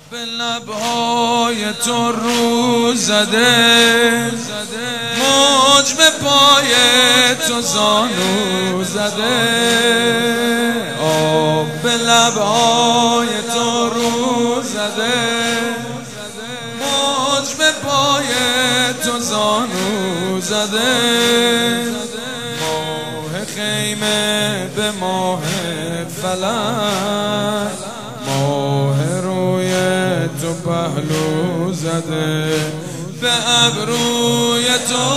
به لبهای تو رو زده، موج به پای تو زانو زده. آب به لبهای تو رو زده، موج به پای تو زانو زده. ماه خیمه به ماه فلک، ماه روی تو پهلو زده. به ابروی تو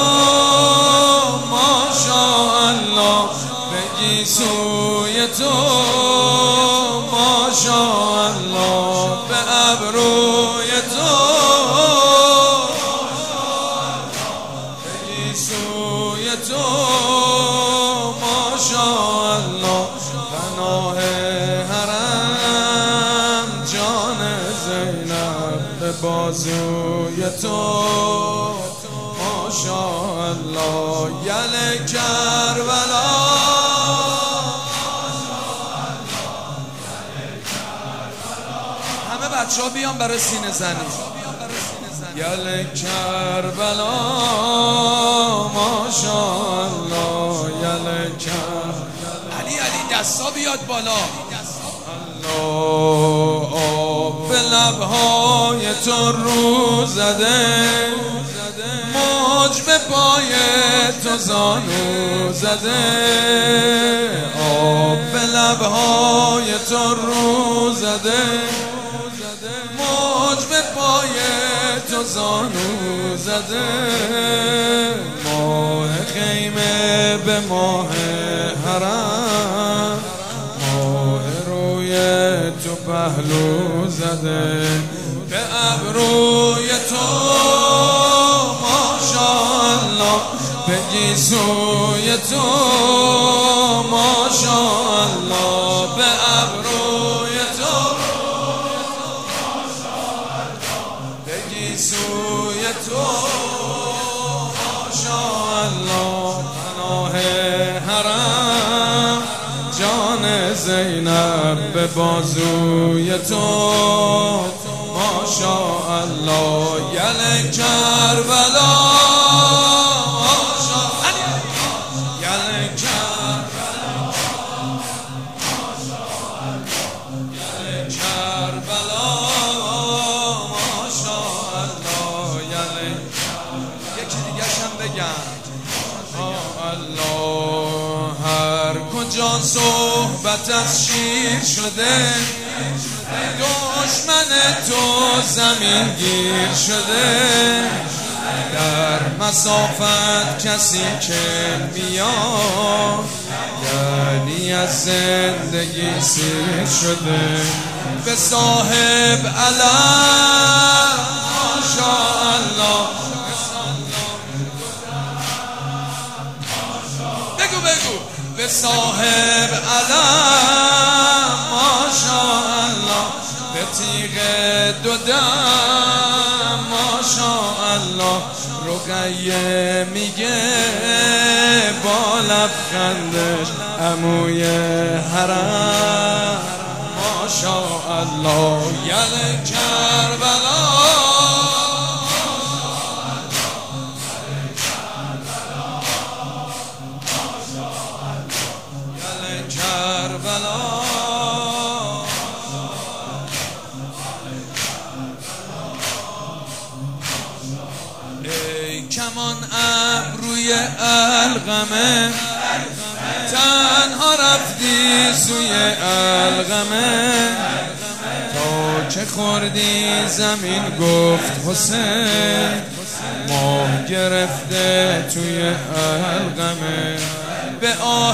ماشاءالله، به گیسوی تو ماشاءالله، به ابروی تو به گیسوی تو ماشاءالله. پناه حرم جان زینب، به بازوی تو ماشاءالله. یل کربلا همه بچه ها بیان برای سینه زنی. یل کربلا ماشاءالله، یل کربلا. علی دستا بیاد بالا. الله آب به لبهای تو رو زده، موج به پای تو زانو زده. آب به لبهای تو رو زده، موج به پای تو زانو زده. ماه خیمه به ماه حرم، ماه روی تو پهلو زده. به ابروی تو ماشاءالله، به گیسوی تو ماشاءالله، به ابروی تو به گیسوی تو ماشاءالله. پناه حرم جان زینب، به بازوی تو ماشاءالله. یل کربلا ماشاءالله، یل کربلا ماشاءالله، یل کربلا ماشاءالله. یکی دیگه هم بگم. الله هر کجا صحبت از شیر شده، دشمن تو زمین گیر شده. در مسافت کسی که میاد، یعنی از زندگی سیر شده. به صاحب علم ماشاءالله، بگو به صاحب علم ماشاءالله. به تیغ دو دم ماشاءالله. رقیه میگه با لبخندش عموی حرم ماشاءالله. یل کربلا کربلا. ای کمان ابروی القمه، تنها رفتی سوی القمه. تا که خوردی زمین گفت حسین، ماه گرفته توی القمه. به آه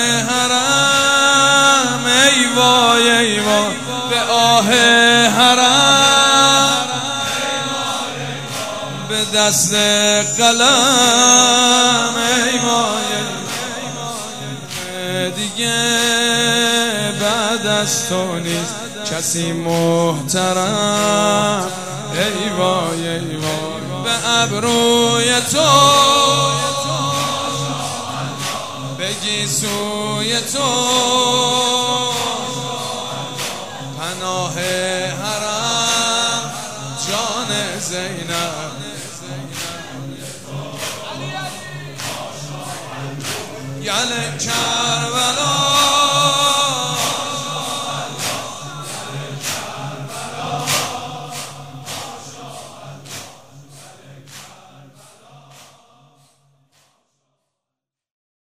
حرم ای وای ای وای، به آه حرم به دست قلم ای وای. دیگه بعد از تو نیست کسی محترم ای وای ای وای. به ابروی تو به گیسوی تو پناه حرم زینب یل کربلا